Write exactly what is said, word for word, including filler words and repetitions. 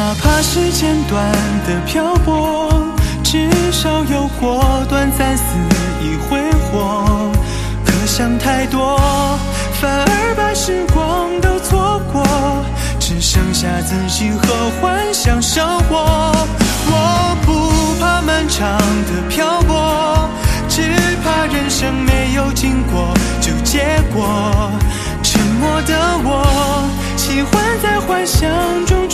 哪怕是简短的漂泊，至少有过短暂肆意挥霍。可想太多，反而把时光都错过，只剩下自己和幻想生活。我不怕漫长的漂泊，只怕人生没有经过就结果。沉默的我，喜欢在幻想中